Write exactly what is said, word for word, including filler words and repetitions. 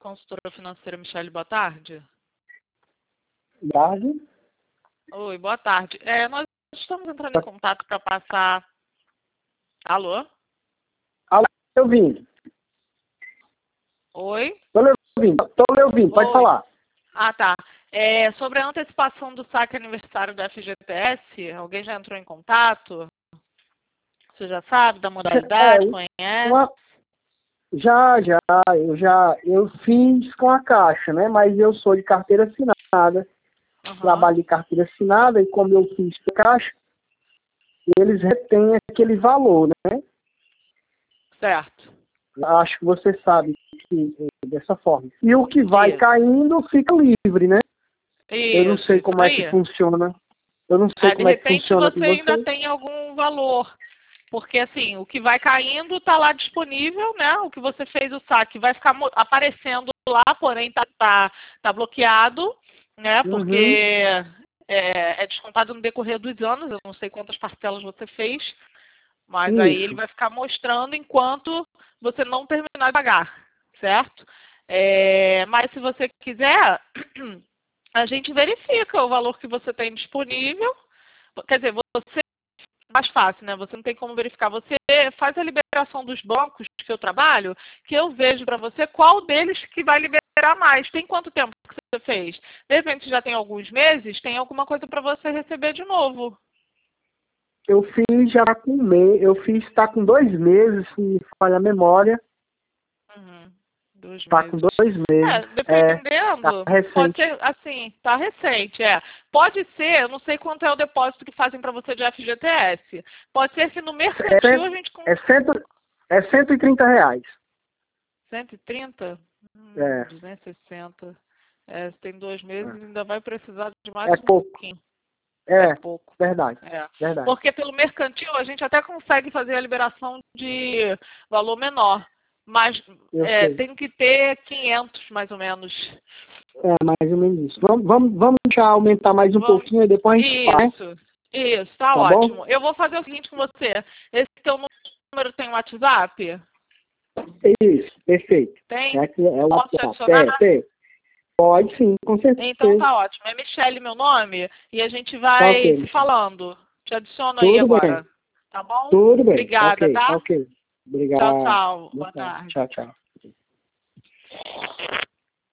Consultora financeira Michele, boa tarde. Boa tarde. Oi, boa tarde. É, nós estamos entrando em contato para passar... Alô? Alô, tô ouvindo. Oi? Tô lhe ouvindo, tô lhe ouvindo, pode Oi. falar. Ah, tá. É, sobre a antecipação do saque aniversário do F G T S, alguém já entrou em contato? Você já sabe da modalidade, É, conhece? uma, já, já, eu já, eu fiz com a Caixa, né? Mas eu sou de carteira assinada, Uhum. trabalho de carteira assinada e como eu fiz com a Caixa, eles retêm aquele valor, né? Certo. Acho que você sabe que é dessa forma. E o que vai Isso. caindo fica livre, né? Eu não Isso, sei isso como é aí. que funciona. Eu não sei É, de como é que repente funciona com você ainda você. tem algum valor. Porque, assim, o que vai caindo está lá disponível, né? O que você fez o saque vai ficar aparecendo lá, porém está tá, tá bloqueado, né? Porque Uhum. é, é descontado no decorrer dos anos, eu não sei quantas parcelas você fez, mas aí ele Isso. vai ficar mostrando enquanto você não terminar de pagar, certo? É, mas se você quiser, a gente verifica o valor que você tem disponível. Quer dizer, você mais fácil, né? Você não tem como verificar. Você faz a liberação dos bancos que eu trabalho, que eu vejo para você qual deles que vai liberar mais. Tem quanto tempo que você fez? De repente já tem alguns meses, tem alguma coisa para você receber de novo. Eu fiz já tá com um mês, eu fiz tá com dois meses, se falha a memória. Uhum. Dois Tá com meses. dois É, meses. É, tá dependendo, pode recente. ser assim, tá recente, é. Pode ser, eu não sei quanto é o depósito que fazem para você de F G T S. Pode ser que no É, mercantil a cento, gente é, cento, é cento e trinta reais. cento e trinta? Hum, É, duzentos e sessenta. É, tem dois meses e ainda vai precisar de mais é um pouco. pouquinho. É É, pouco. verdade, É. verdade. Porque pelo mercantil a gente até consegue fazer a liberação de valor menor. Mas Eu é, sei. tem que ter quinhentos mais ou menos. É, mais ou menos isso. Vamos, vamos, vamos deixar aumentar mais um Vamos. pouquinho e depois a gente faz, Isso. Isso, tá tá bom? ótimo. Eu vou fazer o seguinte com você. Esse teu número tem WhatsApp? Isso, perfeito. Tem? É, que é o Posso te WhatsApp. É, adicionar? tem. Pode sim, com Então certeza. tá ótimo. É Michele meu nome e a gente Tá vai ok, se Michel. falando. Te adiciono aí Tudo bem, agora. Tá bom? tudo bem. Tá Obrigada, ok, tá tá? ok. Tchau, Obrigado. tchau. Boa Boa tarde. tarde. Tchau, tchau.